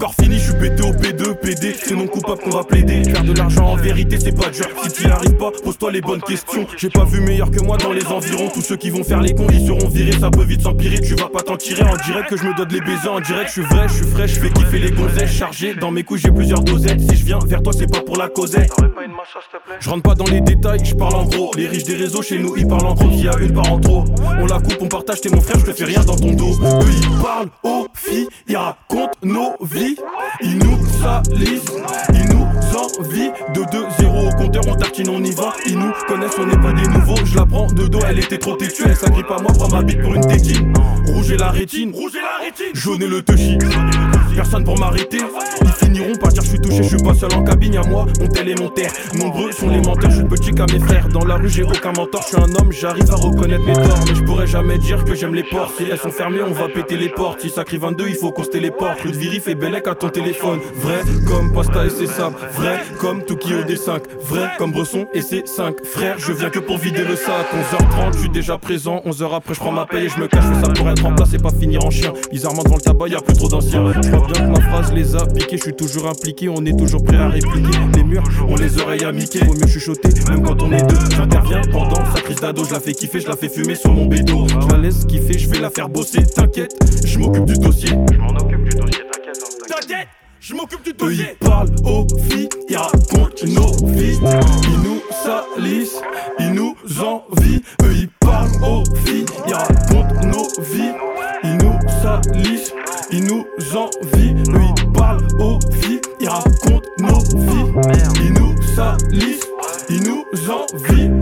encore fini, je suis pété au P2, PD. C'est non coupable qu'on va plaider. Faire de l'argent en vérité, c'est pas dur. Si tu y arrives pas, pose-toi les bonnes questions. J'ai pas vu meilleur que moi dans les environs. Tous ceux qui vont faire les cons, ils seront virés. Ça peut vite s'empirer, tu vas pas t'en tirer. En direct que je me dois de les baiser. En direct, je suis vrai, je suis frais, je fais kiffer les gonzesses. Chargé dans mes couilles, j'ai plusieurs dosettes. Si je viens vers toi, c'est pas pour la causette. Je rentre pas dans les détails, je parle en gros. Les riches des réseaux chez nous, ils parlent en gros. S'il y a une part en trop, on la coupe, on partage. T'es mon frère, je te fais rien dans ton dos. Eux ils parlent aux filles, ils racontent nos vies. Ils nous salissent, ils nous envient. De 2-0 au compteur, on tartine, on y va. Ils nous connaissent, on n'est pas des nouveaux. Je la prends de dos, elle était trop têtue. Elle s'agrippe à moi, prends ma bite pour une tétine. Rouge et la rétine, jaune et le touchy. Personne pour m'arrêter. Ils finiront par dire je suis touché, je suis pas seul en cabine. Y'a moi, mon tel et mon terre. Nombreux sont les menteurs, je suis petit qu'à mes frères. Dans la rue j'ai aucun mentor, je suis un homme, j'arrive à reconnaître mes torts. Mais je pourrais jamais dire que j'aime les portes. Si elles sont fermées, on va péter les portes. Si ça crie 22, il faut qu'on se téléporte. Rue de Virif et Bellec à ton téléphone. Vrai comme Pasta et ses sables. Vrai comme Tokyo D5. Vrai comme Bresson et ses 5 frères. Je viens que pour vider le sac. 11h30, je suis déjà présent. 11h après, je prends ma paye et je me cache. Ça pour être en place et pas finir en chien. Bizarrement devant le tabac, y'a plus trop d'anciens. Je crois bien que ma phrase les a piqués. Je suis toujours impliqué, on est toujours prêt à répliquer. Les murs ont les oreilles à Mickey. Vaut mieux chuchoter, même quand on est deux. J'interviens pendant sa crise d'ado. Je la fais kiffer, je la fais fumer sur mon bédo. Je la laisse kiffer, je vais la faire bosser. T'inquiète, je m'occupe du dossier. Je m'en occupe du dossier, t'inquiète. Je m'occupe du dossier. Eux ils parlent aux filles, ils racontent nos vies. Ils nous salissent, ils nous envient. Eux ils parlent aux filles, ils racontent nos vies. Ils nous salissent, ils nous envient. Eux ils parlent aux filles, ils racontent nos vies. Ils nous salissent, ils nous envient.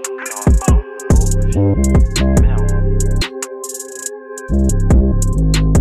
Merde.